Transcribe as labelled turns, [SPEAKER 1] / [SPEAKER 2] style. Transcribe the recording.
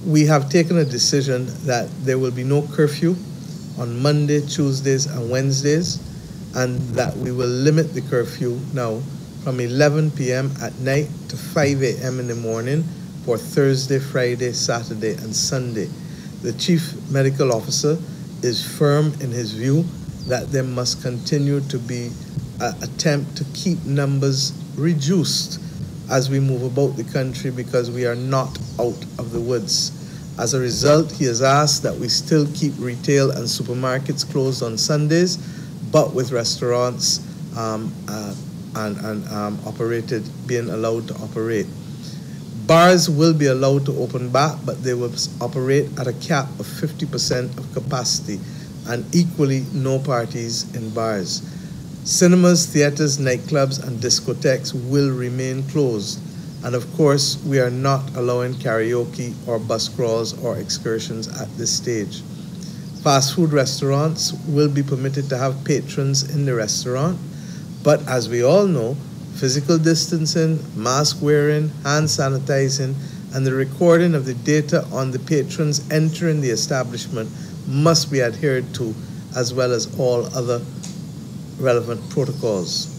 [SPEAKER 1] We have taken a decision that there will be no curfew on Monday, Tuesdays, and Wednesdays, and that we will limit the curfew now from 11 p.m. at night to 5 a.m. in the morning for Thursday, Friday, Saturday, and Sunday. The Chief Medical Officer is firm in his view that there must continue to be an attempt to keep numbers reduced as we move about the country, because we are not out of the woods. As a result, he has asked that we still keep retail and supermarkets closed on Sundays, but with restaurants operated being allowed to operate. Bars will be allowed to open back, but they will operate at a cap of 50% of capacity, and equally no parties in bars. Cinemas, theaters, nightclubs, and discotheques will remain closed. And of course, we are not allowing karaoke or bus crawls or excursions at this stage. Fast food restaurants will be permitted to have patrons in the restaurant, but as we all know, physical distancing, mask wearing, hand sanitizing, and the recording of the data on the patrons entering the establishment must be adhered to, as well as all other relevant protocols.